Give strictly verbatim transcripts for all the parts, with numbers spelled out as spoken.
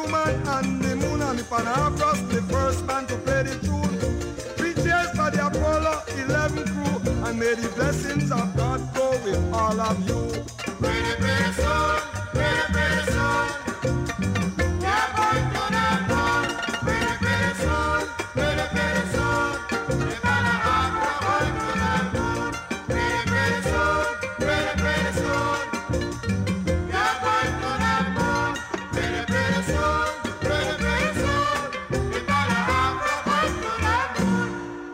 woman and the moon and the Panagros, the first man to play the tune. Three cheers for the Apollo eleven crew, and may the blessings of God go with all of you. Pretty, pretty soon, pretty, pretty soon, we're going to the moon. Pretty, pretty soon, pretty, pretty soon, we're gonna have to go to the moon. Pretty, pretty soon, pretty, pretty soon, we're going to the moon. Pretty, pretty soon, pretty, pretty soon, we're gonna have to go to the moon.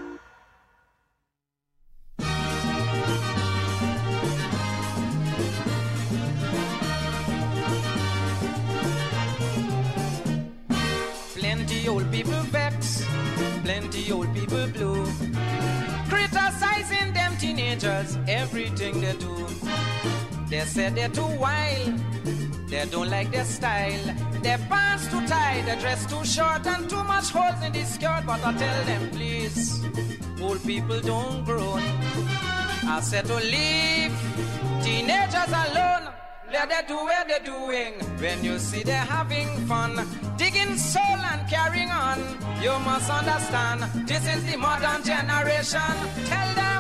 Plenty old people vex, plenty old people blue, criticizing them teenagers, everything they do. They say they're too wild, they don't like their style, their pants too tight, their dress too short and too much holes in the skirt. But I tell them please, old people don't groan. I said to leave teenagers alone. Let them do what they're doing. When you see they're having fun, digging soul and carrying on, you must understand, this is the modern generation. Tell them,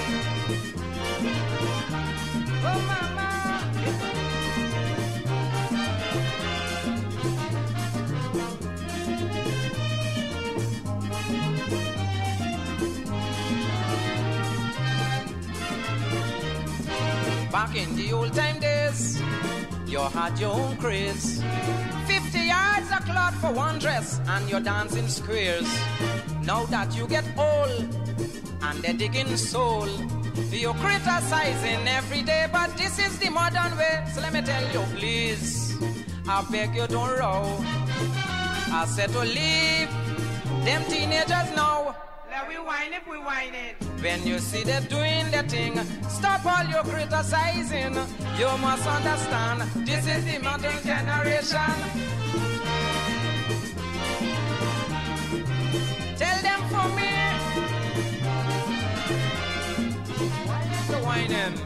oh mama. Back in the old time days, you had your own craze. Fifty yards of cloth for one dress, and you're dancing squares. Now that you get old, and they're digging soul, you're criticizing every day, but this is the modern way. So let me tell you, please, I beg you don't row. I said to leave them teenagers now. Let we whine if we whine it. When you see them doing their thing, stop all your criticizing. You must understand, this is the modern generation. Tell them for me, why is the whining?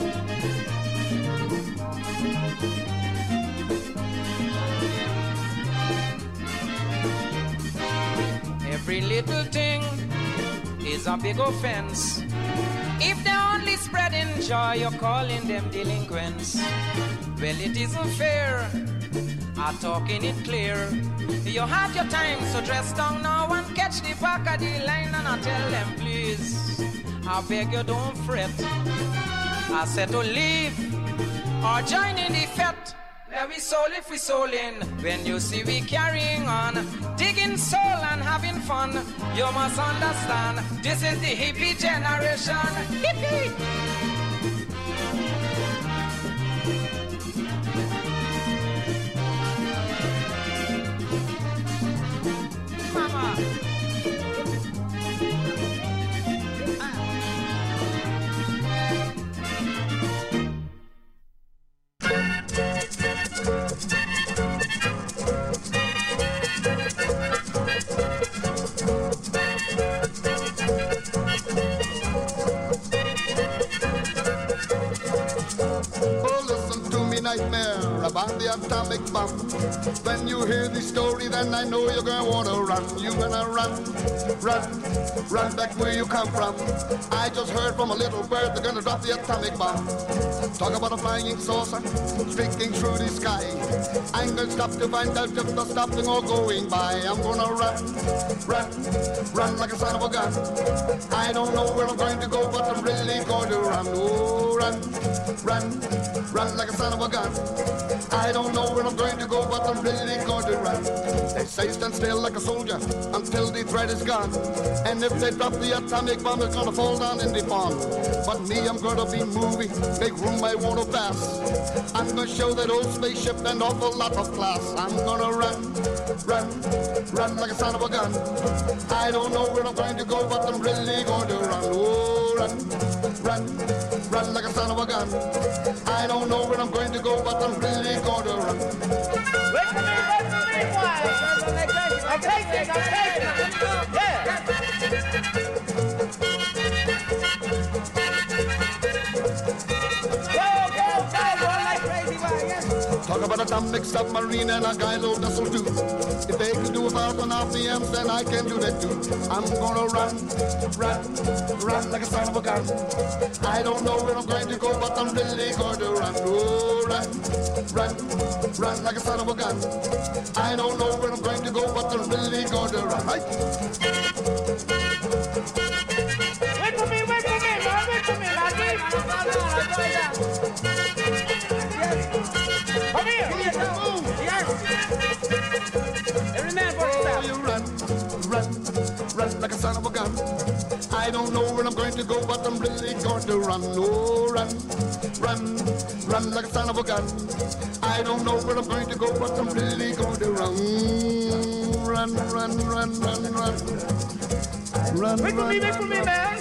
Every little thing is a big offense. If they're only spreading joy, you're calling them delinquents. Well, it isn't fair, I'm talking it clear. You have your time, so dress down now and catch the back of the line. And I tell them, please, I beg you don't fret. I said to leave or join in the fete. Let we soul if we soul in. When you see we carrying on, digging soul and having fun, you must understand, this is the hippie generation. Hippie! Mama! Nightmare about the atomic bomb. When you hear the story, then I know you're gonna wanna run. You're gonna run, run, run back where you come from. I just heard from a little bird they're gonna drop the atomic bomb. Talk about a flying saucer streaking through the sky. I'm gonna stop to find out if they're stopping or going by. I'm gonna run, run, run like a son of a gun. I don't know where I'm going to go, but I'm really going to run. Oh, run, run, run like a son of a gun. I don't know where I'm going to go, but I'm really going to run. They say stand still like a soldier until the threat is gone. And if they drop the atomic bomb, it's gonna fall down in the pond. But me, I'm gonna be moving, make room I want to pass. I'm gonna show that old spaceship an awful lot of class. I'm gonna run, run, run like a son of a gun. I don't know where I'm going to go, but I'm really going to run. Oh, run, run, run like a son of a gun. I don't know where I'm going to go, but I'm really going to run. Wait for me, wait for me, why? I'm taking, I'm taking. Yeah. Talk about a atomic submarine and a guy load vessel too. If they can do a thousand R P Ms, then I can do that too. I'm gonna run, run, run like a son of a gun. I don't know where I'm going to go, but I'm really going to run. Oh, run, run, run like a son of a gun. I don't know where I'm going to go, but I'm really going to run. Right? Wait for me, wait for me, man, wait for me, Lucky. Come here. Yes. Every man for himself. You run, run, run like a son of a gun. I don't know where I'm going to go, but I'm really going to run. Oh, run, run, run like a son of a gun. I don't know where I'm going to go, but I'm really going to run. Run, run, run, run, run. Run, Wait for run, me, wait run, for me, run. man.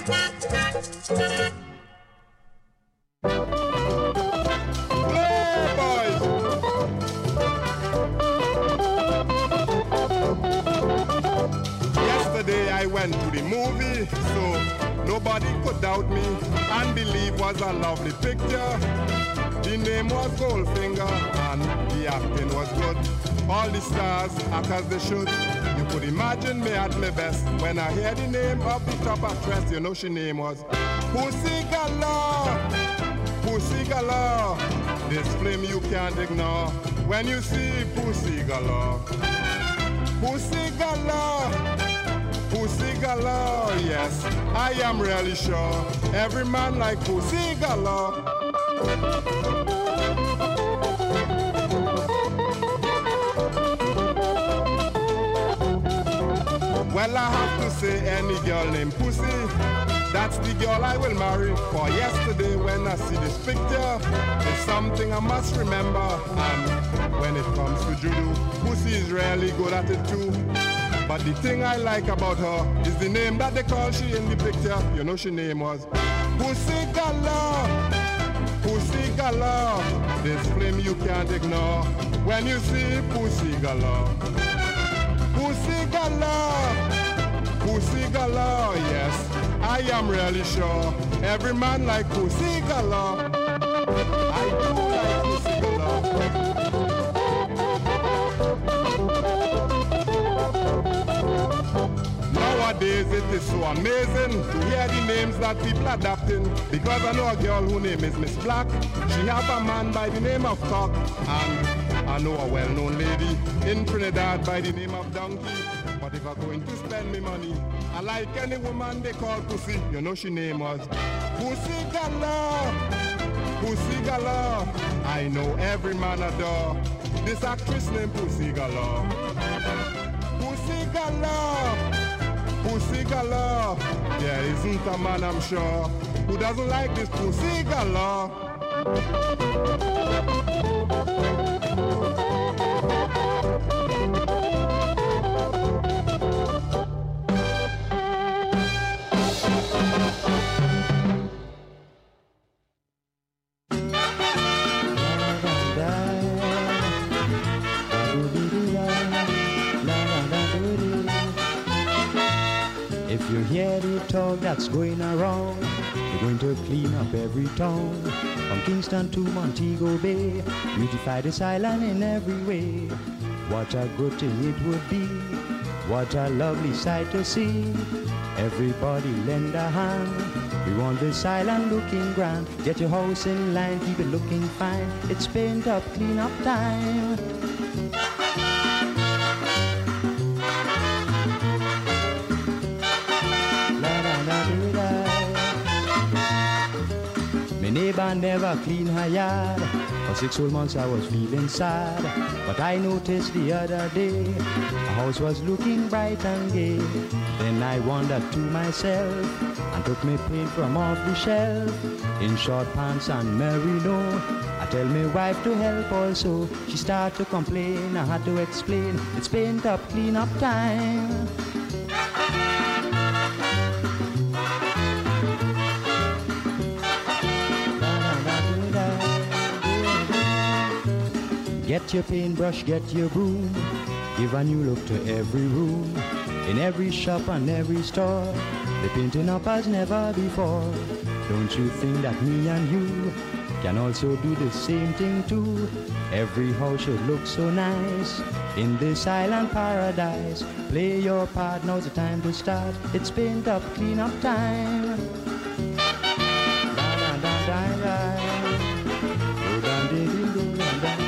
Yesterday I went to the movie, so nobody could doubt me and believe was a lovely picture. The name was Goldfinger and the acting was good. All the stars act as they should. You could imagine me at my best when I hear the name of the top actress. You know she name was Pussy Galore. Pussy Galore. This flame you can't ignore when you see Pussy Galore. Pussy Galore. Pussy Galore, yes, I am really sure every man like Pussy Galore. Well, I have to say any girl named Pussy, that's the girl I will marry. For yesterday when I see this picture, it's something I must remember. And when it comes to judo, Pussy is really good at it too. But the thing I like about her is the name that they call she in the picture. You know she name was Pussy Galore. Pussy Galore. This flame you can't ignore when you see Pussy Galore. Pussy Galore. Pussy Galore, yes, I am really sure every man like Pussy Galore. I do like Pussy Galore. Nowadays it is so amazing to hear the names that people adopting. Because I know a girl whose name is Miss Black. She have a man by the name of Cock. And I know a well-known lady in Trinidad by the name of Donkey. But if I'm going to spend me money, I like any woman they call Pussy. You know she name was Pussy Galore. Pussy Galore. I know every man adore this actress named Pussy Galore. Pussy Galore. Pussy Galore. There isn't a man, I'm sure, who doesn't like this Pussy Galore. If you hear the talk that's going around, they're going to clean up every town. From Kingston to Montego Bay, beautify this island in every way. What a good thing it would be, what a lovely sight to see. Everybody lend a hand, we want this island looking grand. Get your house in line, keep it looking fine. It's paint up, clean up time. My neighbor never clean her yard. For six whole months I was feeling sad. But I noticed the other day, the house was looking bright and gay. Then I wondered to myself, and took me paint from off the shelf. In short pants and merino, I tell my wife to help also. She started to complain, I had to explain, it's paint up, clean up time. Get your paintbrush, get your broom, give a new look to every room. In every shop and every store, they're painting up as never before. Don't you think that me and you can also do the same thing too. Every house should look so nice in this island paradise. Play your part, now's the time to start. It's paint up, clean up time. Da, da, da, da, da. Oh, da, dee, dee, dee, da, da.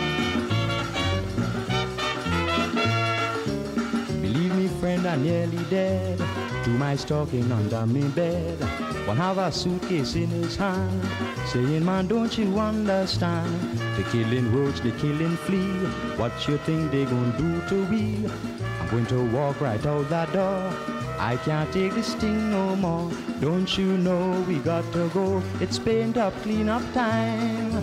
Believe me, friend, I'm nearly dead to my stocking under me bed. One have a suitcase in his hand, saying, man, don't you understand? The killing roach, the killing flea. What you think they gonna do to we? I'm going to walk right out that door. I can't take this thing no more. Don't you know we got to go? It's paint up, clean up time.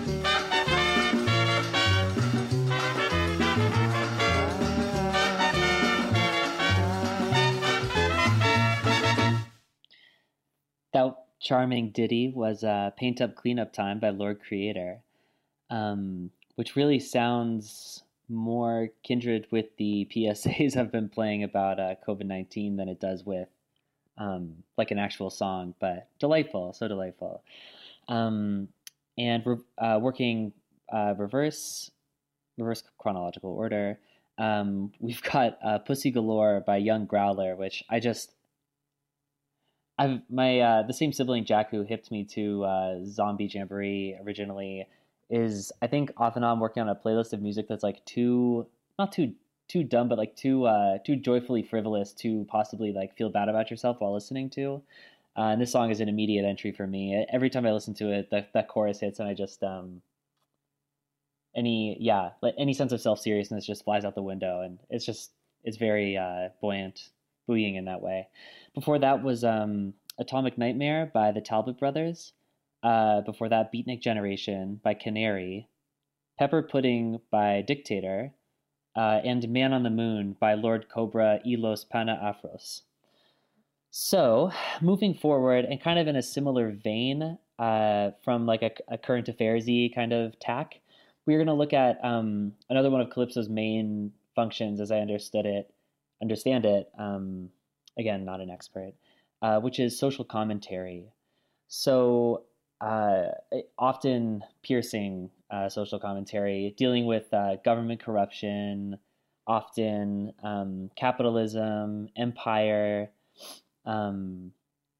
That charming ditty was uh, Paint Up Clean Up Time by Lord Creator, um, which really sounds more kindred with the P S As I've been playing about uh, COVID nineteen than it does with um, like an actual song, but delightful, so delightful. Um, and re- uh, working uh, reverse, reverse chronological order, um, we've got uh, Pussy Galore by Young Growler, which I just... I've my uh, the same sibling Jack who hipped me to uh, Zombie Jamboree originally is I think off and on working on a playlist of music that's like too not too too dumb but like too uh, too joyfully frivolous to possibly like feel bad about yourself while listening to. Uh, and this song is an immediate entry for me. Every time I listen to it, that that chorus hits and I just um any yeah like any sense of self seriousness just flies out the window, and it's just it's very uh, buoyant. Buoying in that way. Before that was um, Atomic Nightmare by the Talbot Brothers. Uh, before that, Beatnik Generation by Canary. Pepper Pudding by Dictator. Uh, and Man on the Moon by Lord Cobra y los Pana Afros. So, moving forward, and kind of in a similar vein uh, from like a, a current affairs-y kind of tack, we're going to look at um, another one of Calypso's main functions, as I understood it, understand it, um, again, not an expert, uh, which is social commentary. So uh, often piercing uh, social commentary, dealing with uh, government corruption, often um, capitalism, empire, um,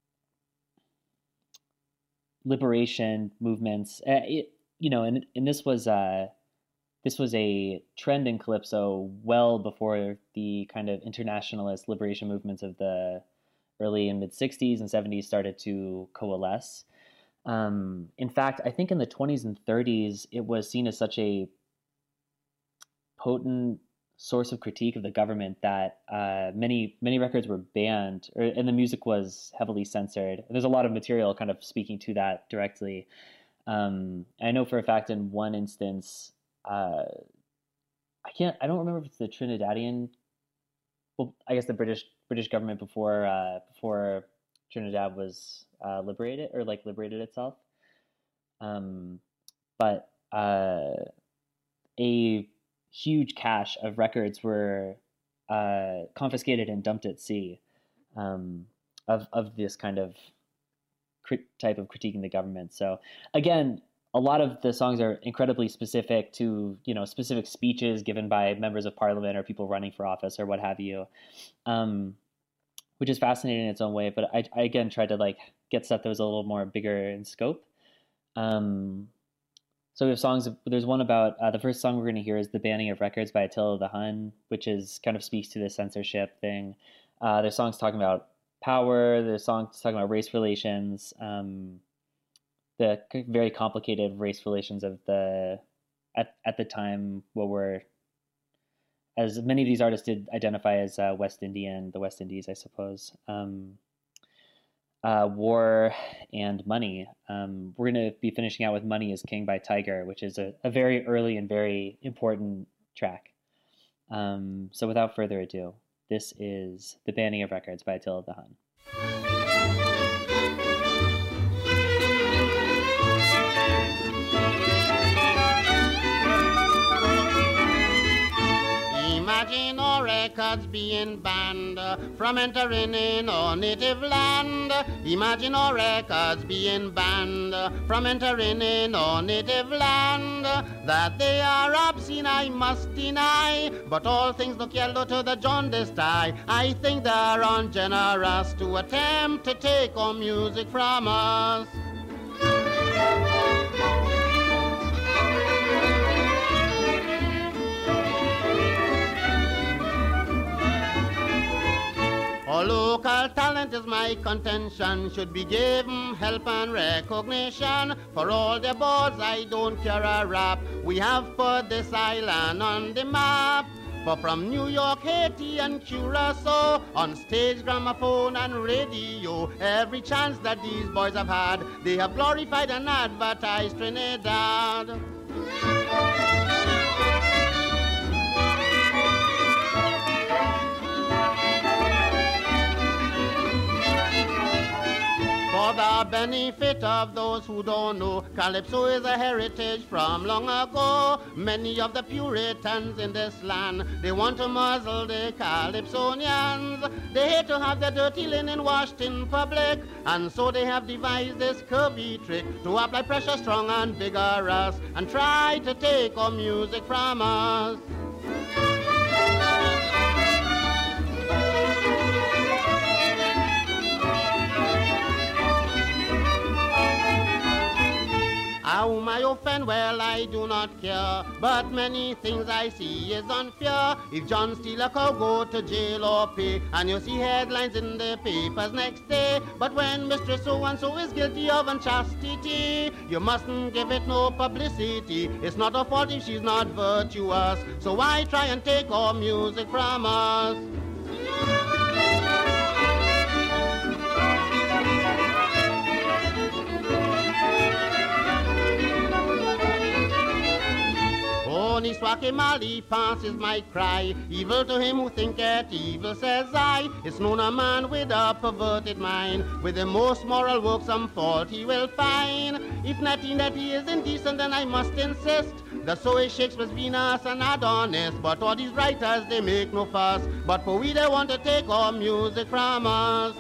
liberation movements. Uh, it, you know, and, and this was... Uh, This was a trend in Calypso well before the kind of internationalist liberation movements of the early and mid-sixties and seventies started to coalesce. Um, in fact, I think in the twenties and thirties, it was seen as such a potent source of critique of the government that uh, many many records were banned, or, and the music was heavily censored. There's a lot of material kind of speaking to that directly. Um, I know for a fact in one instance, Uh, I can't. I don't remember if it's the Trinidadian. Well, I guess the British British government before uh, before Trinidad was uh, liberated or like liberated itself. Um, but uh, a huge cache of records were uh, confiscated and dumped at sea. Um, of of this kind of crit- type of critiquing the government. So again, a lot of the songs are incredibly specific to, you know, specific speeches given by members of parliament or people running for office or what have you, um, which is fascinating in its own way. But I, I again tried to like get stuff that was a little more bigger in scope. Um, so we have songs. There's one about uh, the first song we're going to hear is "The Banning of Records" by Attila the Hun, which is kind of speaks to the censorship thing. Uh, there's songs talking about power. There's songs talking about race relations. Um, the very complicated race relations of the at at the time, what were, as many of these artists did identify as uh, West Indian, the West Indies, I suppose. Um, uh, war and money. Um, we're going to be finishing out with "Money is King" by Tiger, which is a, a very early and very important track. Um, so without further ado, this is "The Banning of Records" by Attila the Hun. Imagine our records being banned from entering in our native land. Imagine our records being banned from entering in our native land. That they are obscene I must deny, but all things look yellow to the jaundiced eye. I think they're ungenerous to attempt to take our music from us. All local talent is my contention, should be given help and recognition. For all the boards I don't care a rap, we have put this island on the map. For from New York, Haiti and Curacao, on stage, gramophone and radio, every chance that these boys have had, they have glorified and advertised Trinidad. For the benefit of those who don't know, Calypso is a heritage from long ago. Many of the Puritans in this land, they want to muzzle the Calypsonians. They hate to have their dirty linen washed in public, and so they have devised this curvy trick to apply pressure strong and vigorous and try to take our music from us. How I offend, well, I do not care, but many things I see is unfair. If John steal a cow, go to jail or pay, and you see headlines in the papers next day. But when Mistress So-and-so is guilty of unchastity, you mustn't give it no publicity. It's not her fault if she's not virtuous, so why try and take our music from us? Niswake Mali passes my cry. Evil to him who thinketh evil, says I. It's known a man with a perverted mind, with the most moral work some fault he will find. If nothing that he is indecent, then I must insist that so is Shakespeare's Venus and Adonis. But all these writers, they make no fuss, but for we they want to take our music from us.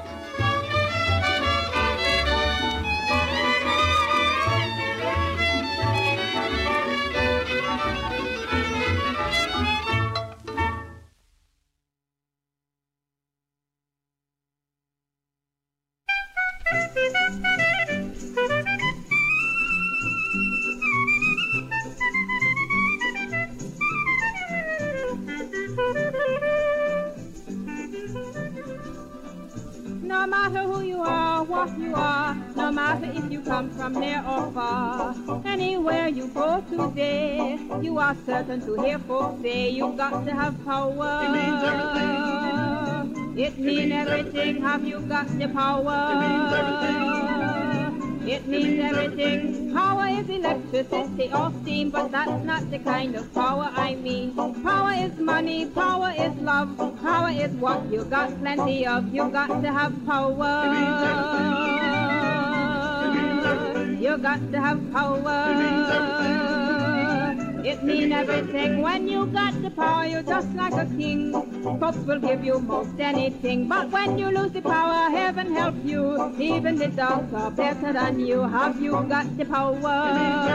No matter who you are, what you are, no matter if you come from near or far, anywhere you go today, you are certain to hear folks say you've got to have power. It means everything. It means everything. Have you got the power? It means everything. It means everything. Power is electricity or steam, but that's not the kind of power I mean. Power is money, power is love, power is what you got plenty of. You got to have power. It means everything. It means everything. You got to have power. It means everything. It means everything. When you got the power, you're just like a king. Folks will give you most anything. But when you lose the power, heaven help you. Even the dogs are better than you. Have you got the power?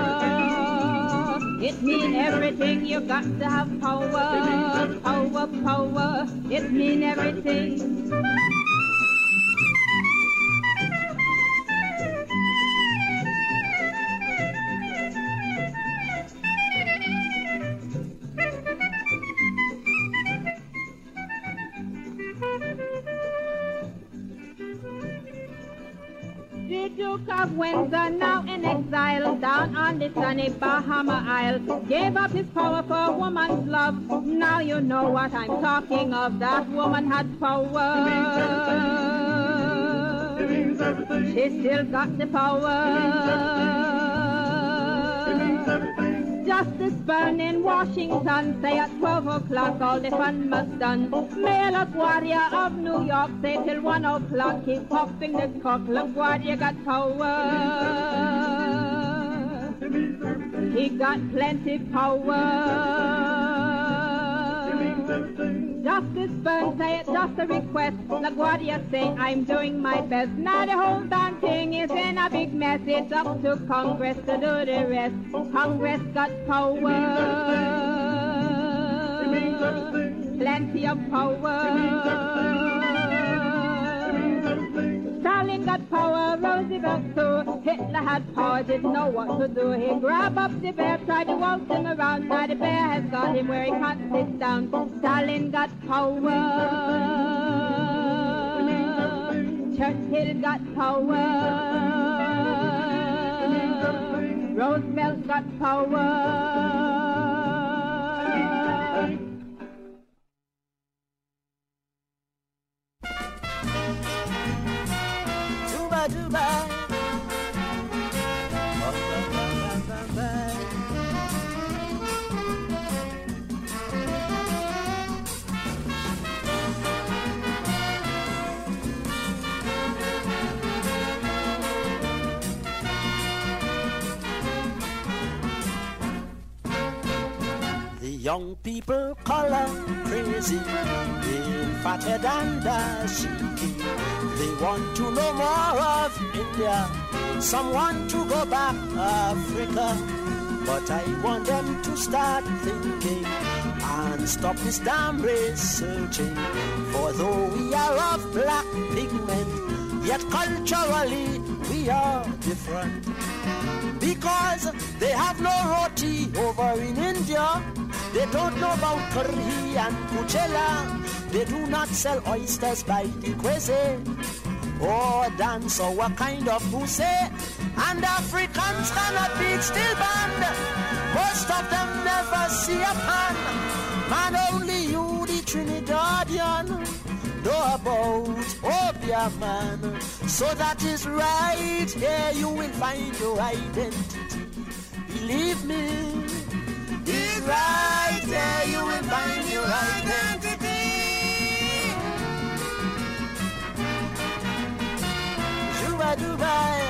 It means everything. You got to have power. Power, power. It means everything. The Duke of Windsor, now in exile, down on the sunny Bahama Isle, gave up his power for a woman's love. Now you know what I'm talking of. That woman had power. It means everything. She still got the power. It means everything. Justice burn in Washington, say at twelve o'clock all the fun must done. Mayor LaGuardia of New York, say till one o'clock, keep popping the cock. LaGuardia got power. He got plenty power. Justice Burns say it's just a request. LaGuardia say I'm doing my best. Now the whole damn thing is in a big mess. It's up to Congress to do the rest. Congress got power. Plenty of power. Stalin got power, Roosevelt too. Hitler had power, didn't know what to do. He grabbed up the bear, tried to waltz him around. Now the bear has got him where he can't sit down. Stalin got power. Churchill got power. Roosevelt got power. Dubai. The young people color crazy, being fatter than dashiki. They want to know more of India, some want to go back Africa. But I want them to start thinking and stop this damn race searching. For though we are of black pigment, yet culturally we are different. Because they have no roti over in India, they don't know about curry and kuchela. They do not sell oysters by the quese, or dance or what kind of pussy. And Africans cannot beat still band. Most of them never see a pan. Man, only you, the Trinidadian, know about Obia man. So that is right, here you will find your identity. Believe me, it's right, here you will find your identity. Juba Dubai.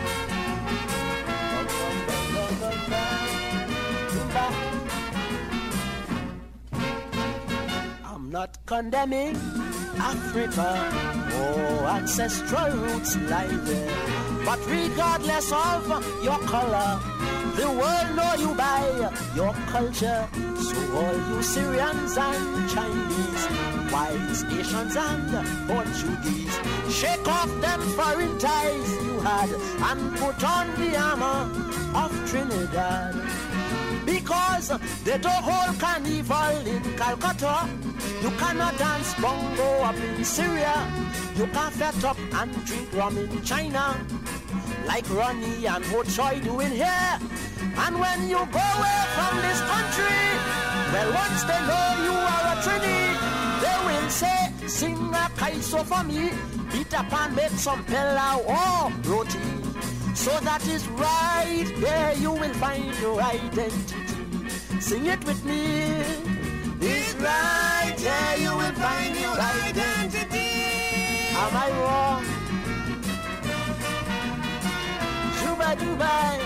I'm not condemning Africa or ancestral roots lie there, but regardless of your color, the world know you by your culture. So all you Syrians and Chinese, whites, Asians and Portuguese, shake off them foreign ties you had and put on the armor of Trinidad. Because they don't hold carnival in Calcutta, you cannot dance bongo up in Syria, you can't fet up and drink rum in China, like Ronnie and Ho Choi doing here. And when you go away from this country, well, once they know you are a Trini, they will say, sing a kaiso for me, beat up and make some pella or roti. So that is right, there you will find your identity. Sing it with me. It's right, there you will find your identity. Am I wrong? Juba Dubai.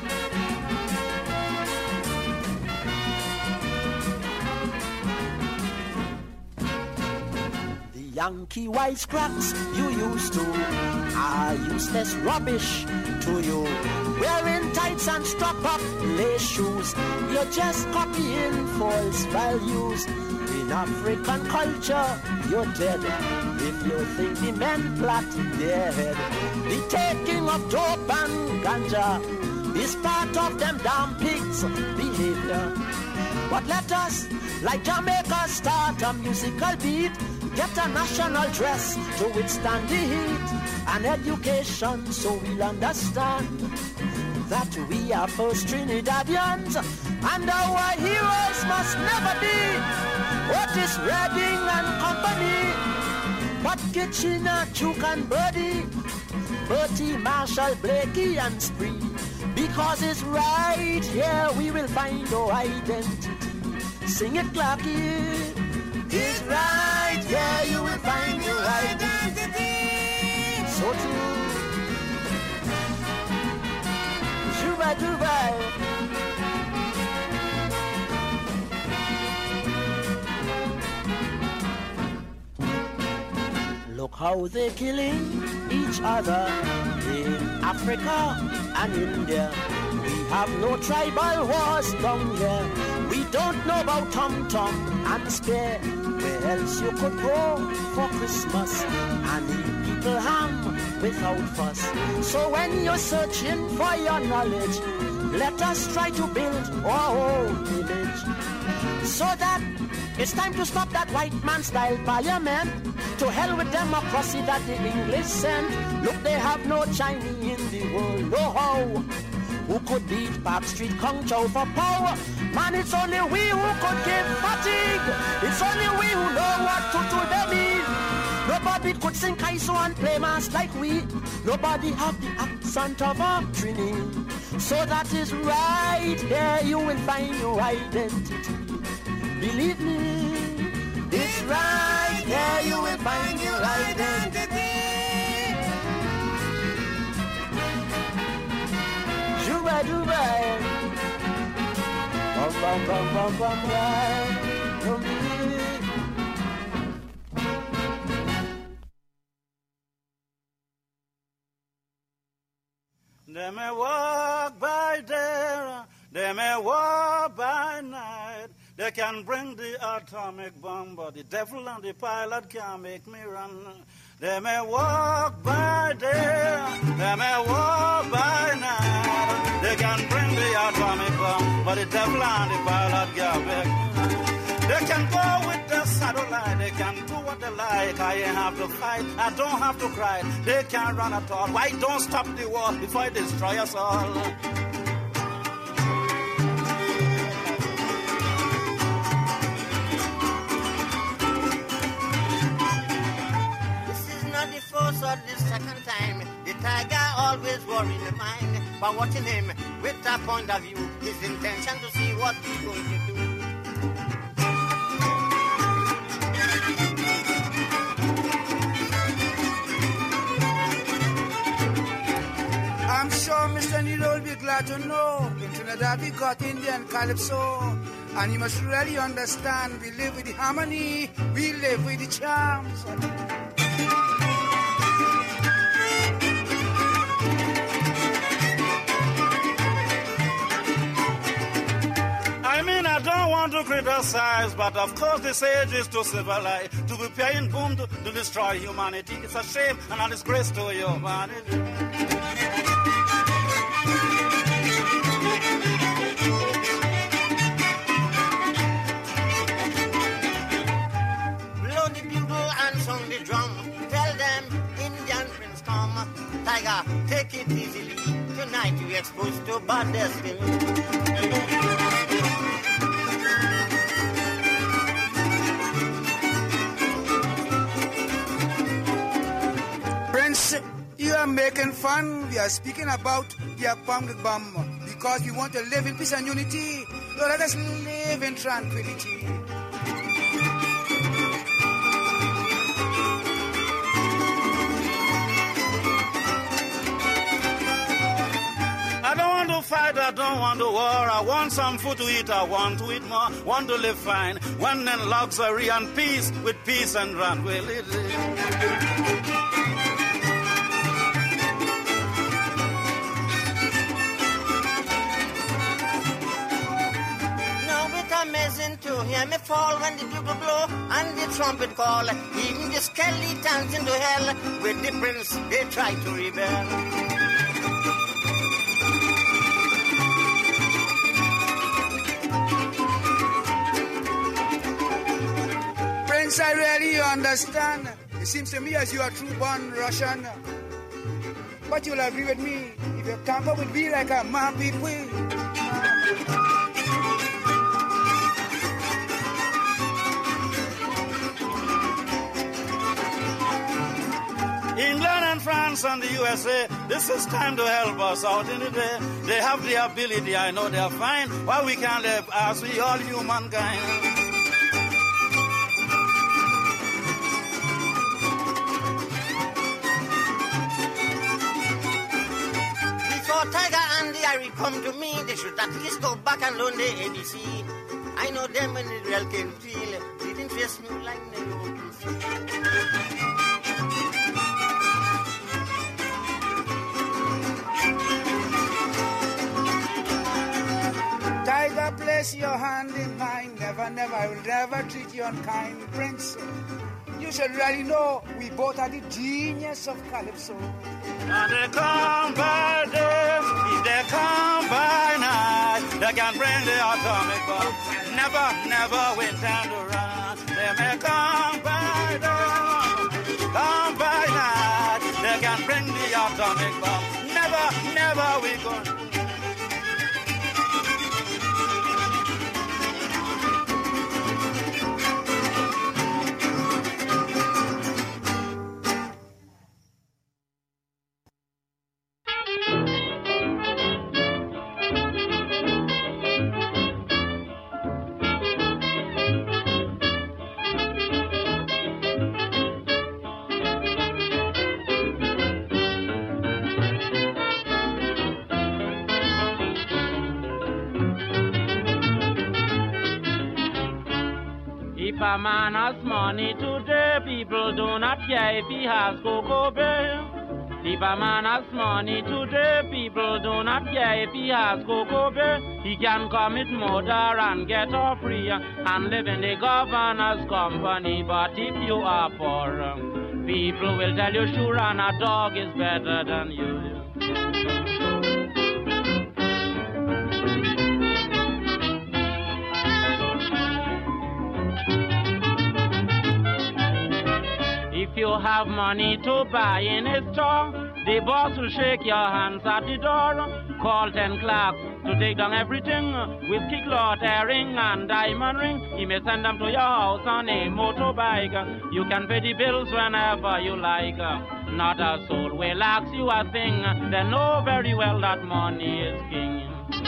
Yankee wisecracks you used to are useless rubbish to you. Wearing tights and strap-up lace shoes, you're just copying false values. In African culture, you're dead if you think the men plot their head. The taking of dope and ganja is part of them damn pigs' behavior. But let us, like Jamaica, start a musical beat. Get a national dress to withstand the heat, and education so we'll understand that we are first Trinidadians, and our heroes must never be Otis Redding and company, but Kitchener, Duke and Birdie, Bertie, Marshall, Blakey and Spree, because it's right here we will find our identity. Sing it, Clarky. It's right, yeah, you will find your identity. So true. Juba Dubai. how they're killing each other in Africa and India. We have no tribal wars down here. We don't know about Tom Tom and Spear. Where else you could go for Christmas and eat people ham without fuss. So when you're searching for your knowledge, let us try to build our own image. So that it's time to stop that white man style parliament. To hell with democracy that the English sent. Look, they have no Chinese in the world, no how. Who could beat Park Street Kung Chow for power? Man, it's only we who could give fatigue. It's only we who know what to do them in. Nobody could sing Kaiso and play mass like we. Nobody have the accent of a Trini. So that is right here you will find your identity. Believe me, it's right here you will find your identity. Juba, juba, bum, bum, bum, bum, bum, bum, bum. They may walk by day, they may walk by night. They can bring the atomic bomb, but the devil and the pilot can't make me run. They may walk by day, they may walk by night. They can bring the atomic bomb, but the devil and the pilot can't make me run. They can go with the satellite, they can do what they like. I ain't have to fight, I don't have to cry. They can't run at all. Why don't stop the war before it destroy us all? First or the second time, the tiger always worries the mind. By watching him with a point of view, his intention to see what he's going to do. I'm sure Mister Needle will be glad to know in Trinidad we got Indian Calypso. And you must really understand, we live with the harmony, we live with the charms. I don't want to criticize, but of course this age is to civilize, to be paying boom to, to destroy humanity. It's a shame and a disgrace to humanity. Blow the bugle and sound the drum. Tell them Indian prince come. Tiger, take it easily. Tonight you exposed to bad destiny. You are making fun. We are speaking about the atomic bomb because we want to live in peace and unity. So let us live in tranquility. I don't want to fight, I don't want to war. I want some food to eat, I want to eat more. Want to live fine, one in luxury and peace, with peace and tranquility. Amazing to hear me fall when the bugle blow and the trumpet call. Even the skeletons into hell with the prince they try to rebel. Prince, I really understand. It seems to me as you are true born Russian. But you'll agree with me if you tamper with me like a man people. England and France and the U S A, this is time to help us out in the day. They have the ability, I know they're fine. Why we can't live as we all humankind? Before Tiger and the Harry come to me, they should at least go back and learn the A B C. I know them in the real can feel. Didn't face me like they open. place your hand in mine. Never, never, I will never treat you unkind, Prince. You should really know we both are the genius of Calypso. And they come by day, if they come by night, they can bring the atomic bomb. Never, never wait time to run. They may come by day, come by night, they can bring the atomic bomb. Never, never we go. If a man has money today, people do not care if he has cocoa beer. If a man has money today, people do not care if he has cocoa beer. He can commit murder and get off free and live in the governor's company. But if you are poor, people will tell you sure and a dog is better than you. If you have money to buy in a store, the boss will shake your hands at the door. Call ten clerks to take down everything, whiskey, cloth, herring, and diamond ring. He may send them to your house on a motorbike. You can pay the bills whenever you like. Not a soul will ask you a thing. They know very well that money is king.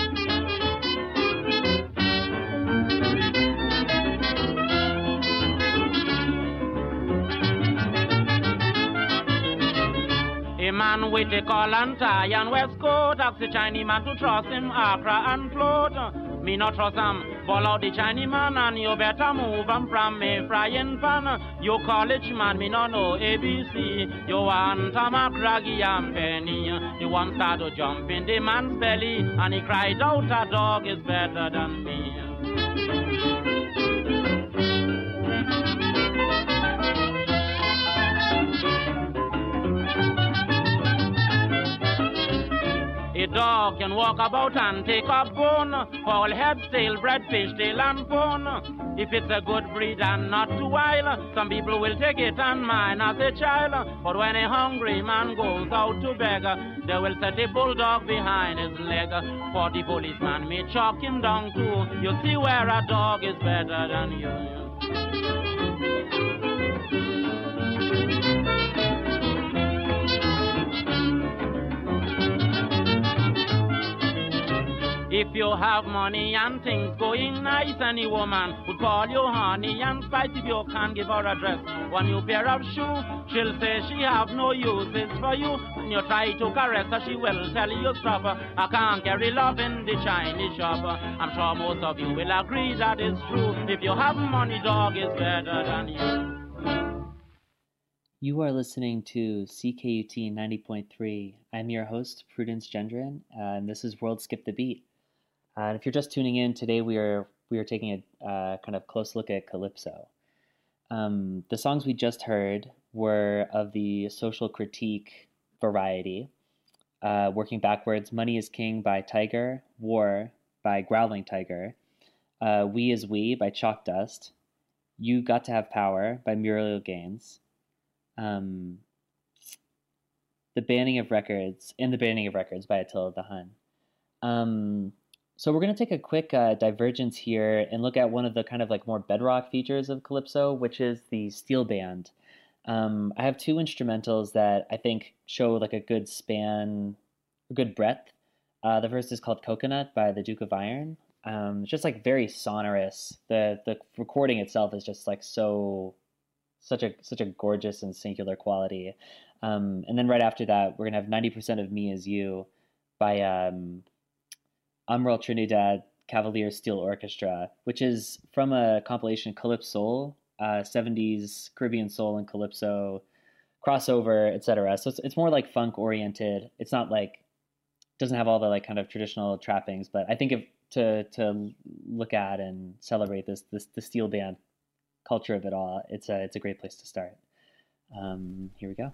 A man with a collar and tie and waistcoat, ask the Chinese man to trust him, Accra and float. Me not trust him, ball out the Chinese man and you better move him from me frying pan. You college man, me not know A B C. You want a macraggy and penny. You want start to jump in the man's belly and he cried out, a dog is better than me. A dog can walk about and take a bone, whole head, tail, bread, fish, tail, and bone. If it's a good breed and not too wild, some people will take it and mine as a child. But when a hungry man goes out to beg, they will set a bulldog behind his leg. For the policeman may chalk him down too. You see where a dog is better than you. If you have money and things going nice, any woman would call you honey and spice. If you can't give her a dress, one new pair of shoes, she'll say she have no uses for you. When you try to caress her, she will tell you stop. I can't carry love in the Chinese shop. I'm sure most of you will agree that is true. If you have money, dog is better than you. You are listening to C K U T ninety point three. I'm your host, Prudence Gendron, uh, and this is World Skip the Beat. Uh, and if you're just tuning in, today we are we are taking a uh, kind of close look at Calypso. Um, the songs we just heard were of the social critique variety, uh, working backwards. Money is King by Tiger, War by Growling Tiger, uh, We Is We by Chalk Dust, You Got to Have Power by Muriel Gaines, um, The Banning of Records, and The Banning of Records by Attila the Hun. Um, So we're going to take a quick uh, divergence here and look at one of the kind of like more bedrock features of Calypso, which is the steel band. Um, I have two instrumentals that I think show like a good span, a good breadth. Uh, the first is called Coconut by the Duke of Iron. Um, it's just like very sonorous. The the recording itself is just like so, such a such a gorgeous and singular quality. Um, and then right after that, we're gonna have ninety percent of Me Is You by um, Amrul Trinidad Cavalier Steel Orchestra, which is from a compilation Calypso, uh, seventies Caribbean soul and Calypso crossover, et cetera. So it's it's more like funk oriented. It's not like, doesn't have all the like kind of traditional trappings, but I think if to to look at and celebrate this this the steel band culture of it all, it's a it's a great place to start. Um, here we go.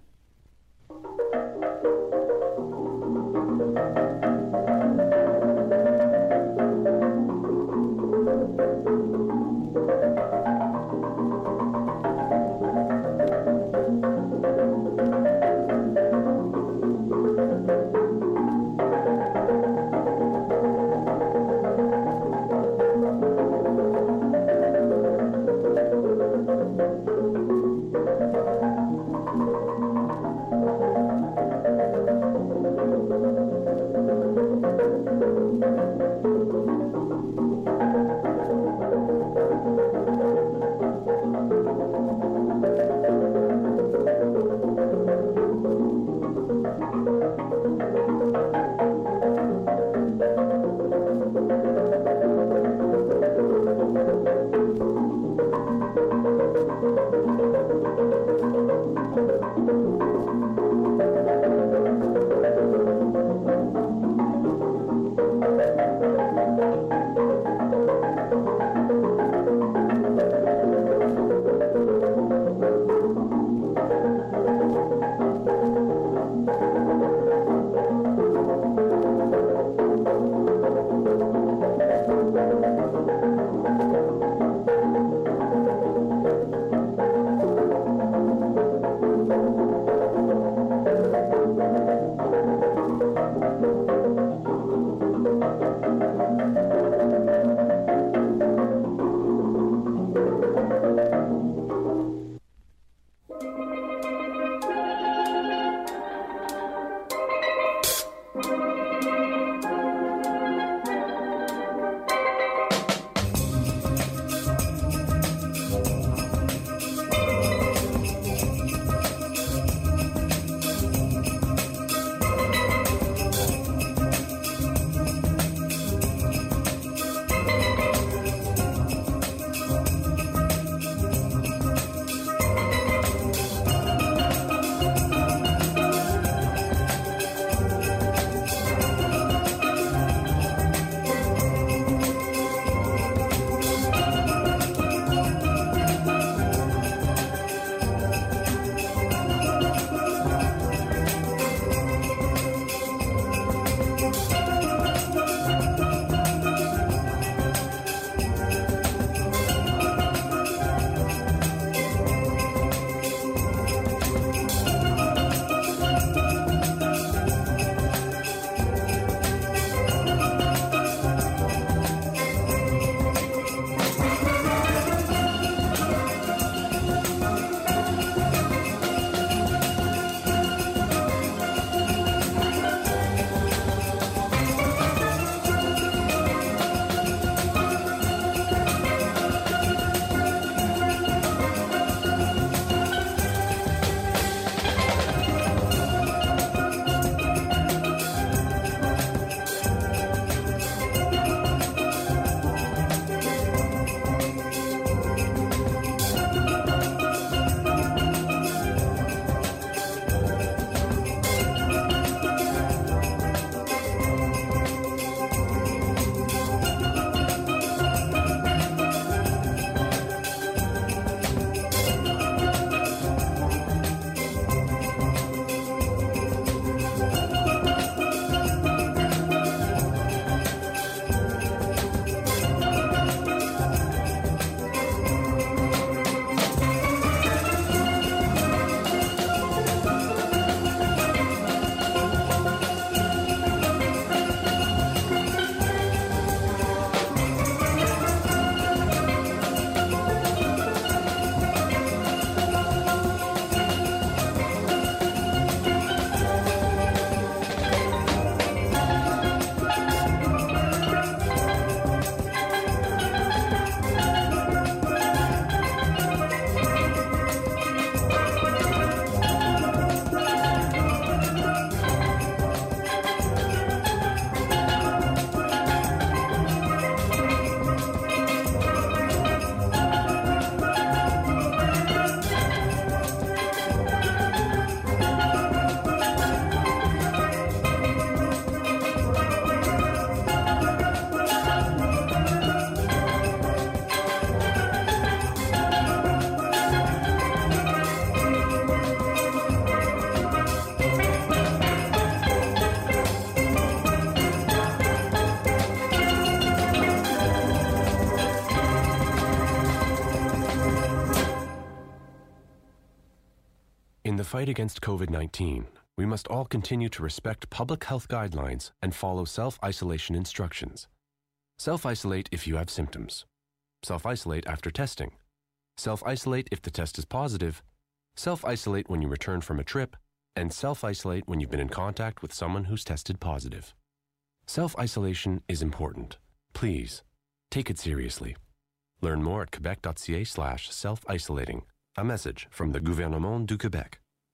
In the fight against COVID nineteen, we must all continue to respect public health guidelines and follow self-isolation instructions. Self-isolate if you have symptoms. Self-isolate after testing. Self-isolate if the test is positive. Self-isolate when you return from a trip. And self-isolate when you've been in contact with someone who's tested positive. Self-isolation is important. Please, take it seriously. Learn more at quebec.ca slash self-isolating. A message from the Gouvernement du Québec.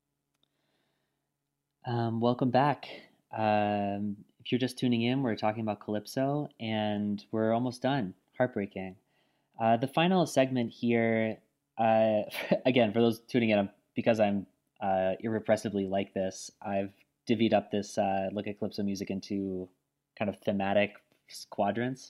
Um, welcome back. Um, if you're just tuning in, we're talking about Calypso, and we're almost done. Heartbreaking. Uh, the final segment here, uh, again, for those tuning in, because I'm uh, irrepressibly like this, I've divvied up this uh, look at Calypso music into kind of thematic quadrants.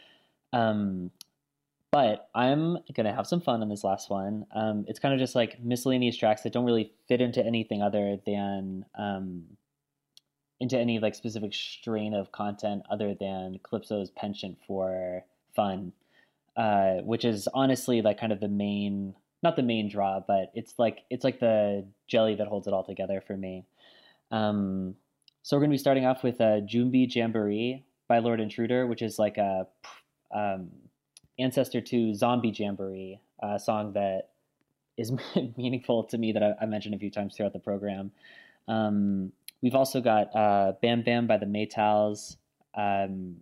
Um, But I'm going to have some fun on this last one. Um, it's kind of just like miscellaneous tracks that don't really fit into anything other than, um, into any like specific strain of content other than Calypso's penchant for fun, uh, which is honestly like kind of the main, not the main draw, but it's like, it's like the jelly that holds it all together for me. Um, so we're going to be starting off with a Jumbi Jamboree by Lord Intruder, which is like a, um, ancestor to Zombie Jamboree, a song that is meaningful to me that I, I mentioned a few times throughout the program. Um, we've also got uh, Bam Bam by the Maytals, um,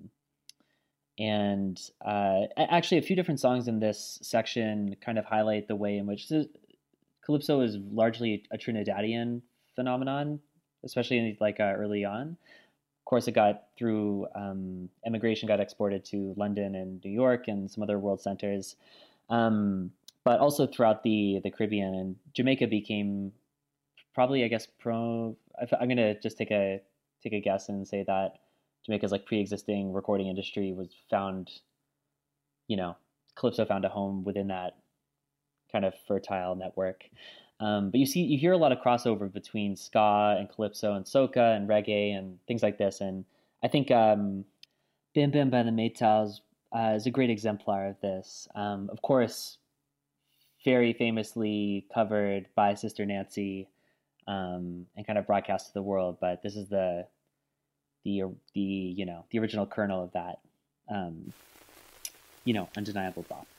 and uh, actually a few different songs in this section kind of highlight the way in which this, Calypso is largely a Trinidadian phenomenon, especially like uh, early on. Of course, it got through um, emigration, got exported to London and New York and some other world centers, um, but also throughout the the Caribbean. And Jamaica became probably, I guess, pro. I'm gonna just take a take a guess and say that Jamaica's like pre-existing recording industry was found, you know, Calypso found a home within that kind of fertile network. Um, but you see, you hear a lot of crossover between ska and calypso and soca and reggae and things like this. And I think um, Bam Bam by the Maytals uh, is a great exemplar of this. Um, of course, very famously covered by Sister Nancy um, and kind of broadcast to the world. But this is the the the you know the original kernel of that um, you know undeniable bop.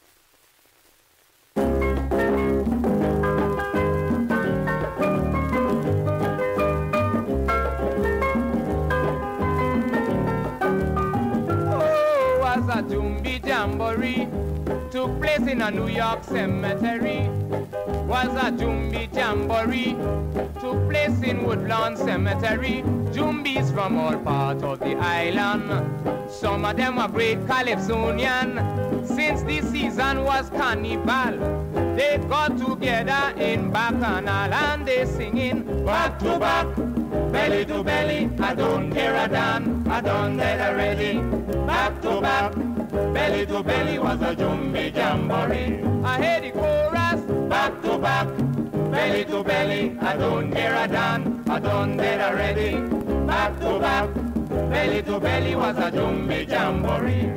A Jumbi Jamboree took place in a New York cemetery. Was a Jumbi Jamboree took place in Woodlawn Cemetery. Jumbis from all parts of the island. Some of them are great Calypsonian. Since the season was carnival, they got together in Bacchanal and they singing back to back, belly to belly. I don't care a damn, I done that already. Back to back, belly to belly was a Jumbi Jamboree. I hear the chorus, back to back, belly to belly. I don't care a damn, I done that already. Back to back, belly to belly was a Jumbi Jamboree.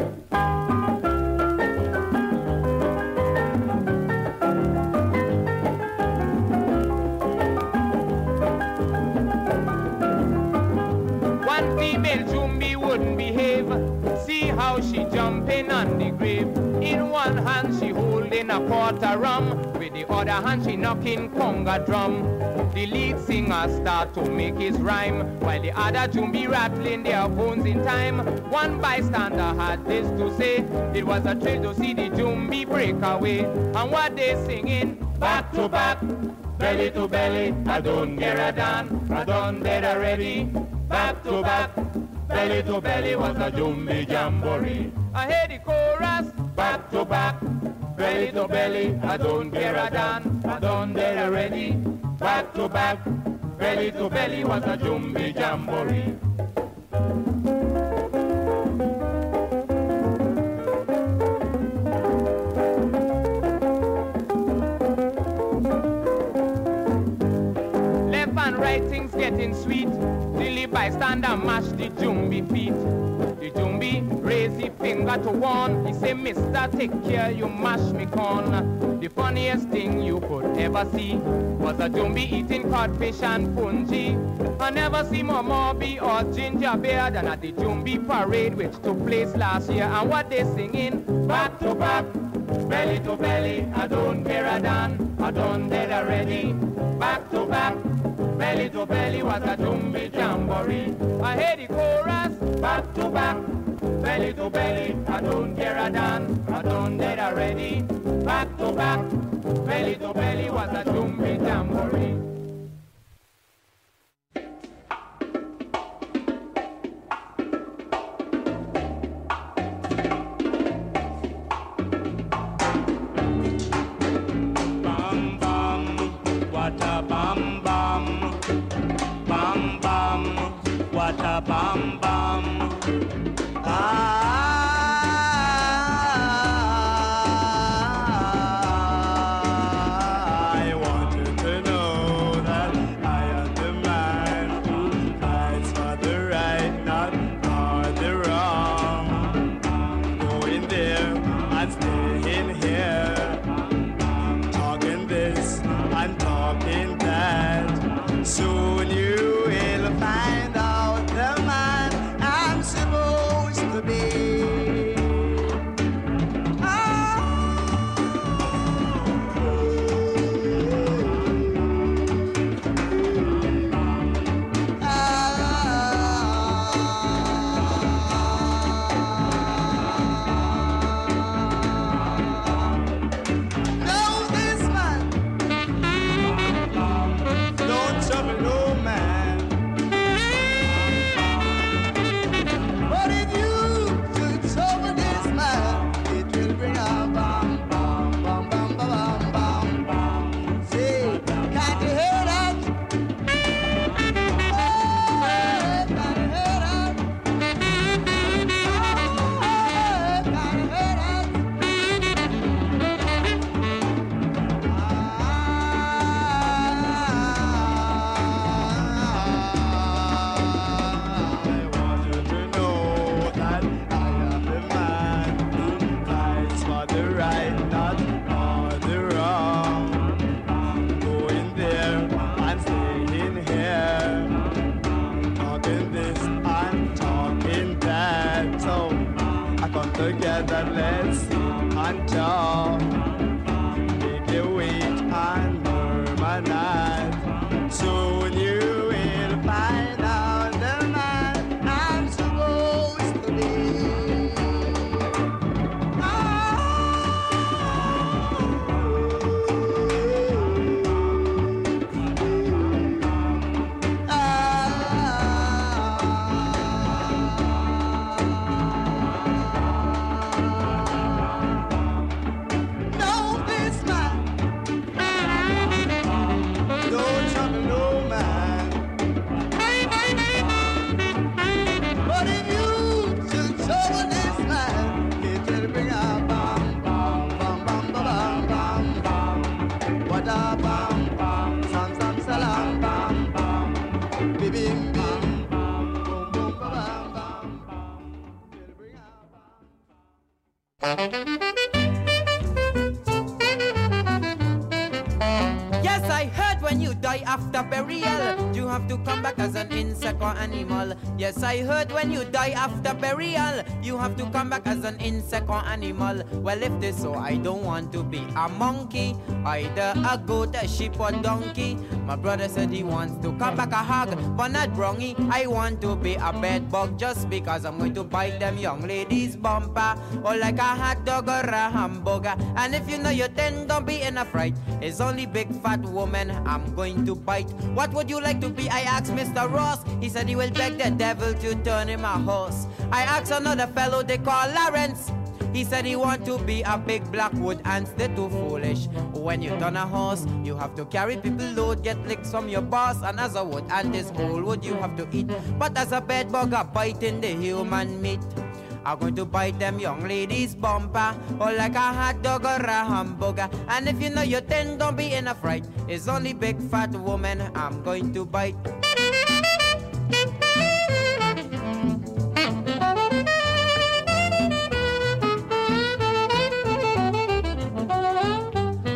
One female Jumbi wouldn't behave. See how she jumping on the grave. In one hand she holding a quarter rum, with the other hand she knocking conga drum. The lead singer start to make his rhyme, while the other Jumbi rattling their bones in time. One bystander had this to say: it was a thrill to see the Jumbi break away. And what they singing? Back to back, belly to belly. I don't get a damn, I done dead already. Back to back, belly to belly was a Jumbi Jamboree. I hear the chorus, back to back, belly to belly. I don't care a damn, I done dead already. Back to back, belly to belly was a Jumbi Jamboree. Left and right things getting sweet. Till the bystander mash the Jumbi feet. The Jumbi raised his finger to warn. He say, Mister, take care, you mash me corn. The funniest thing you could ever see was a Jumbi eating codfish and punji. I never see more Moby or Ginger Bear than at the Jumbi parade which took place last year. And what they singing? Back to back, belly to belly, I don't care a damn, I done dead already. Back to back, belly to belly was a Jumbi jamboree. I hear the chorus, back to back, belly to belly, I don't care a damn, I done dead already. Back to back, belly to belly was a Jumbi jamboree. Bam bam, I want you to know that I am the man who fights for the right, not for the wrong. Going there and staying here, talking this and talking that. Soon you will find out the man I'm supposed to be. Together, let's sit and talk. Make you wait and murmur. Soon you will find out the man I'm supposed to be. Yes, I heard when you die after burial, you have to come back as an insect or animal. Yes, I heard when you die after burial, you have to come back as an insect or animal. Well, if this so, I don't want to be a monkey, either a goat, a sheep or donkey. My brother said he wants to come back a hog, but not wrongy. I want to be a bed bug just because I'm going to bite them young ladies' bumper, or like a hot dog or a hamburger. And if you know you're ten, don't be in a fright. It's only big fat woman I'm going to bite. What would you like to be? I asked Mister Ross. He said he will beg the devil to turn him a horse. I asked another fellow they call Lawrence. He said he want to be a big black wood ants, they're too foolish. When you turn a horse, you have to carry people load, get licks from your boss. And as a wood ant is whole wood you have to eat. But as a bed bug, a biting the human meat. I'm going to bite them young ladies' bumper, or like a hot dog or a hamburger. And if you know you're ten, don't be in a fright. It's only big fat woman I'm going to bite.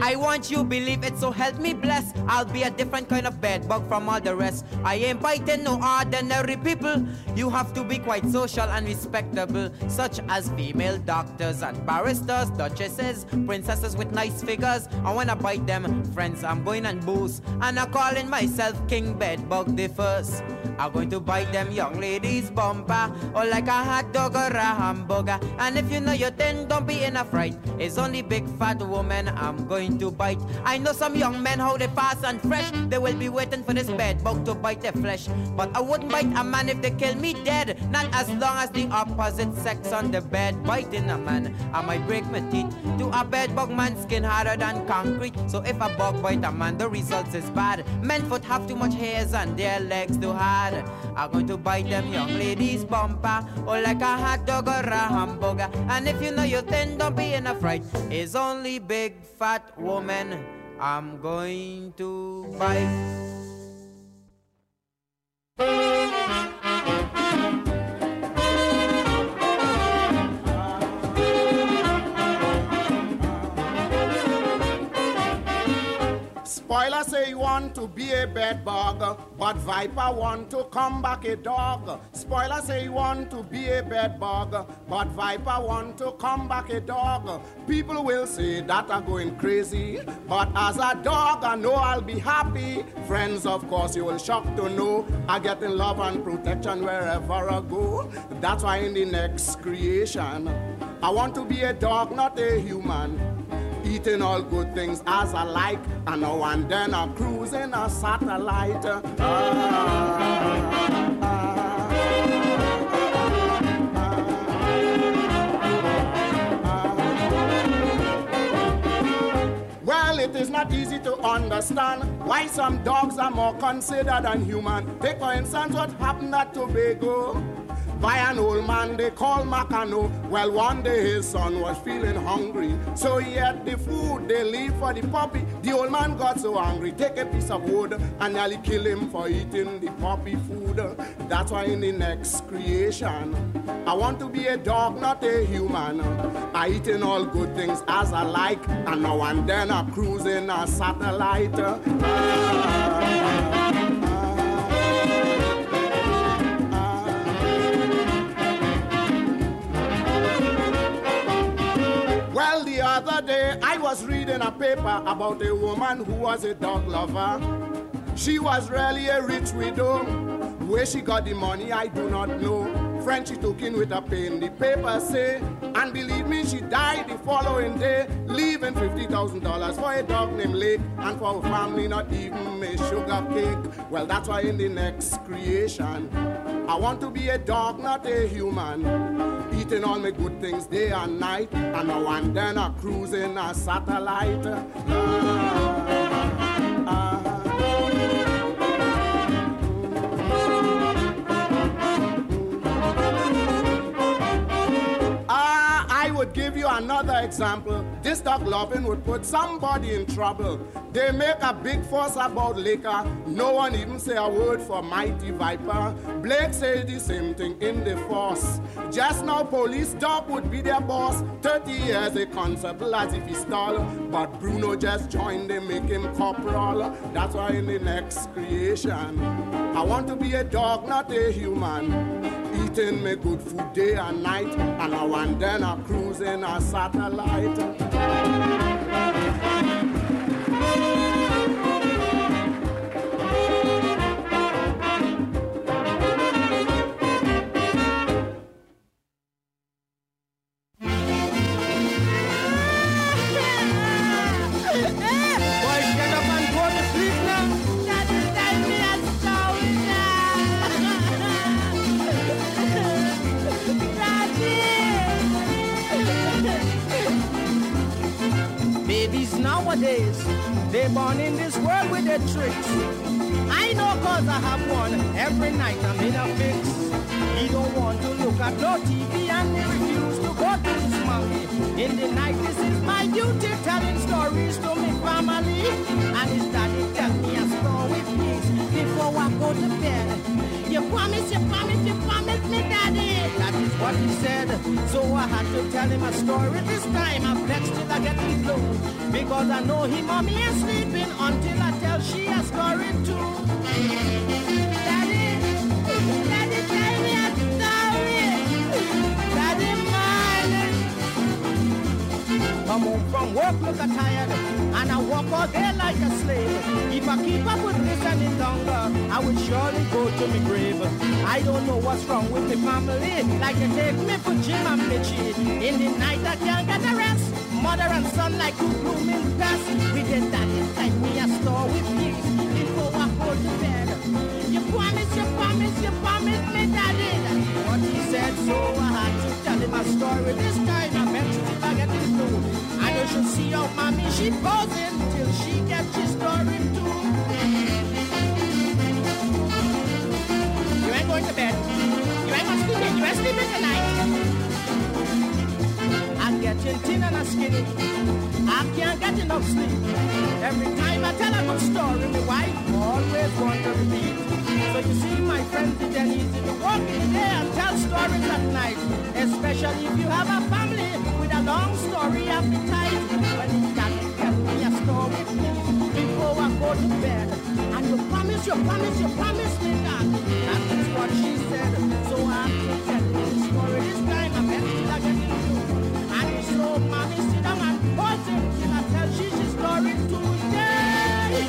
I want you believe it, so help me bless. I'll be a different kind of bed bug from all the rest. I ain't biting no ordinary people. You have to be quite social and respectable, such as female doctors and barristers, duchesses, princesses with nice figures. And when I bite them, friends, I'm going and booze. And I'm calling myself King Bedbug the First. I'm going to bite them young ladies' bumper, or like a hot dog or a hamburger. And if you know you're thin, don't be in a fright. It's only big fat woman I'm going to bite. I know some young men how they fast and fresh. They will be waiting for this bedbug to bite their flesh. But I wouldn't bite a man if they kill me dead. Not as long as the opposite sex on the bed biting a man. I might break my teeth. To a bedbug man, skin harder than concrete. So if a bug bite a man, the results is bad. Men foot have too much hairs and their legs too hard. I'm going to bite them young ladies' bumper, or like a hot dog or a hamburger. And if you know you're thin, don't be in a fright. It's only big fat woman I'm going to bite. Spoiler say you want to be a bed bug, but Viper want to come back a dog. Spoiler say you want to be a bed bug, but Viper want to come back a dog. People will say that I'm going crazy, but as a dog I know I'll be happy. Friends, of course, you will shock to know I get in love and protection wherever I go. That's why in the next creation I want to be a dog, not a human. Eating all good things as I like, and now and then I'm cruising a satellite. Ah, ah, ah, ah. Well, it is not easy to understand why some dogs are more considered than human. Take for instance what happened at Tobago. By an old man they call Macano. Well, one day his son was feeling hungry, so he had the food they leave for the puppy. The old man got so angry, take a piece of wood and nearly kill him for eating the puppy food. That's why in the next creation I want to be a dog, not a human. I eating all good things as I like, and now and then I cruising a satellite. Ah, well, the other day I was reading a paper about a woman who was a dog lover. She was really a rich widow. Where she got the money, I do not know. Friend, she took in with a pain, the paper say. And believe me, she died the following day, leaving fifty thousand dollars for a dog named Lake, and for her family not even a sugar cake. Well, that's why in the next creation I want to be a dog, not a human. Eating all my good things day and night, and now and then I cruising a satellite. Ah, ah. I would give you another example. This dog loving would put somebody in trouble. They make a big fuss about liquor. No one even say a word for Mighty Viper. Blake said the same thing in the force. Just now police dog would be their boss. thirty years a constable as if he stole. But Bruno just joined them, make him corporal. That's why in the next creation I want to be a dog, not a human. Eating me good food day and night, and now and then I cruising a satellite. Nowadays, they born in this world with their tricks. I know cause I have one. Every night I'm in a fix. He don't want to look at no T V and he refuse to go to his mommy. In the night, this is my duty, telling stories to me family. And his daddy tell me a story, please, before I go to bed. You promise promise, you promise, you promise me, Daddy. That is what he said. So I had to tell him a story this time. I vexed till I get him blue. Because I know he mommy is sleeping until I tell she a story too. Daddy, Daddy, tell me a story. Daddy, mine. Come home from work, look a tired, and I walk all day like a slave. If I keep up with this any longer, I will surely go to my grave. I don't know what's wrong with my family, like they take me for Jim and Mitchie. In the night I can't get a rest. Mother and son like two blooming pests. We did that inside me a store with peace before I go to bed. You promise, you promise, you promise me, Daddy. That's what he said, so I had to tell him a story this time. I bet you if I get it through. I know she'll see how mommy she goes in till she gets his story too. You ain't going to bed. You ain't gonna sleep in. You ain't sleeping tonight. I'm getting thin and I'm skinny. I can't get enough sleep. Every time I tell a good story, my wife always wants to repeat. So you see, my friends, it's then easy to walk in the day and tell stories at night. Especially if you have a family with a long story appetite. When it's got to tell me a story, please, before I go to bed. And you promise, you promise, you promise me that. That is what she said. So I have to tell you the story this time. I bet till I get it through. And so mommy sit down and pause it till I tell she she's story today.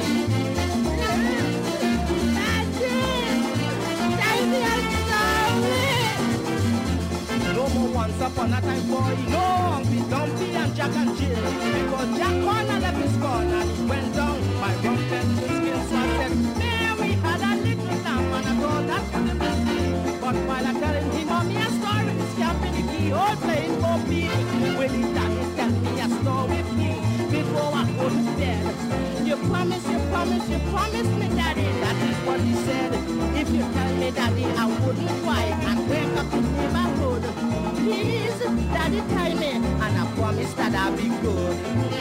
Tell me a story. No more once upon a time boy, no Humpty Dumpty and Jack and Jill. Because Jack Corner left his corner and he went down by rump and skin. So I said, Mary had a little lamb and I thought that couldn't be seen. But while I telling him mommy a story, he's camping the keyhole playing for me. Will he daddy tell me a story, please, before I go to bed? You promise, you promise, you promise me, Daddy. That is what he said. If you tell me, Daddy, I wouldn't fight and wake up the neighborhood. Please, Daddy, tell me, and I promise that I'll be good.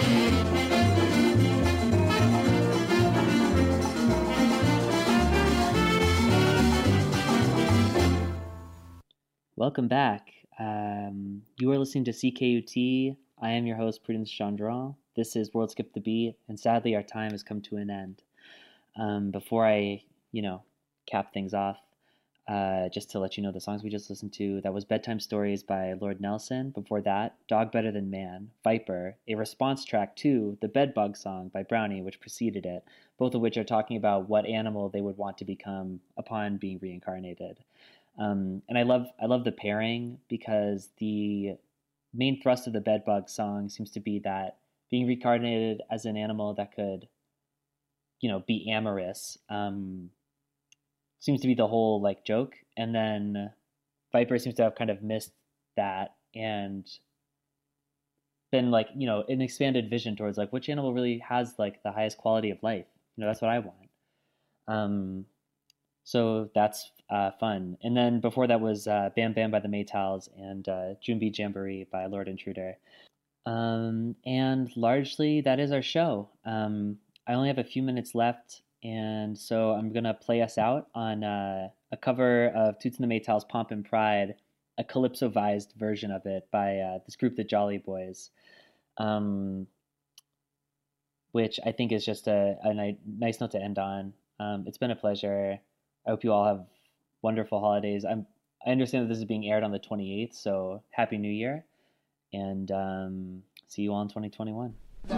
Welcome back. Um, you are listening to C K U T. I am your host, Prudence Chandran. This is World Skip the Beat, and sadly our time has come to an end. Um, before I, you know, cap things off, uh, just to let you know the songs we just listened to, that was Bedtime Stories by Lord Nelson. Before that, Dog Better Than Man, Viper, a response track to the Bedbug song by Brownie, which preceded it, both of which are talking about what animal they would want to become upon being reincarnated. Um, and I love I love the pairing because the main thrust of the Bedbug song seems to be that being reincarnated as an animal that could, you know, be amorous um, seems to be the whole like joke. And then Viper seems to have kind of missed that and been like, you know, an expanded vision towards like which animal really has like the highest quality of life. You know, that's what I want. Um, so that's uh, fun. And then before that was uh, Bam Bam by the Maytals and uh, Junbi Jamboree by Lord Intruder. Um, and largely that is our show. Um, I only have a few minutes left, and so I'm going to play us out on uh, a cover of Toots and the Maytals' Pomp and Pride, a calypso-vised version of it by uh, this group, the Jolly Boys, um, which I think is just a, a ni- nice note to end on. Um, it's been a pleasure. I hope you all have wonderful holidays. I'm, I understand that this is being aired on the twenty-eighth, so Happy New Year, and um, see you all in twenty twenty-one.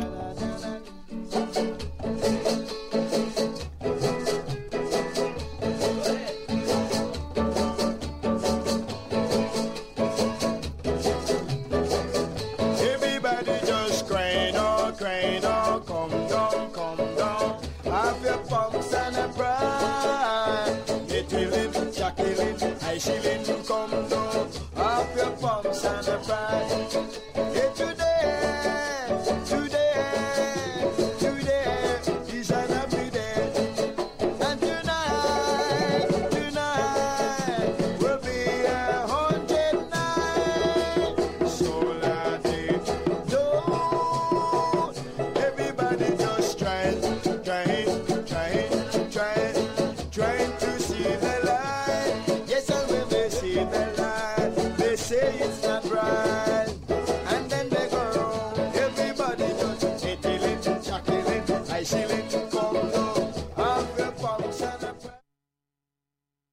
Everybody just grind on, grind on, come down, come down. Have your pumps and a pride. Get willing, jack willing, I shilling, come down. Have your pumps and a pride. Hey, today, today, today is an happy day. And tonight, tonight will be a haunted night. So let it know. Everybody just trying, trying, trying, trying, trying to see the light.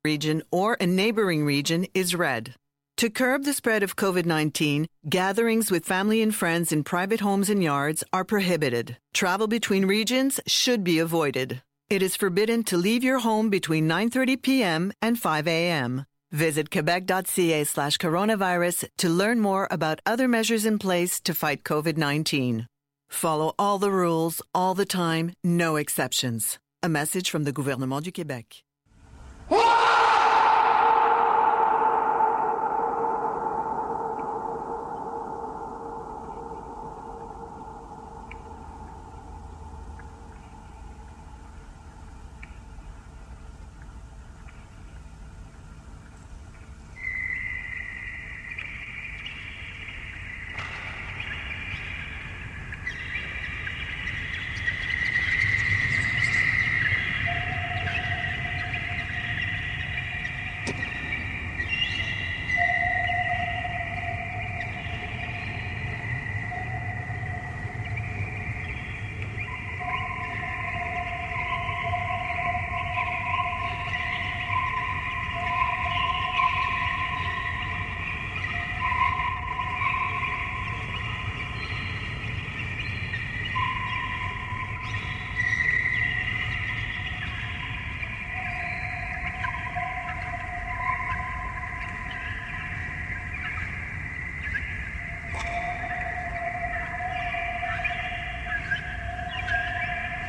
region or a neighboring region is red. To curb the spread of COVID nineteen, gatherings with family and friends in private homes and yards are prohibited. Travel between regions should be avoided. It is forbidden to leave your home between nine thirty p.m. and five a.m. Visit quebec.ca slash coronavirus to learn more about other measures in place to fight COVID nineteen. Follow all the rules, all the time, no exceptions. A message from the Gouvernement du Québec. What?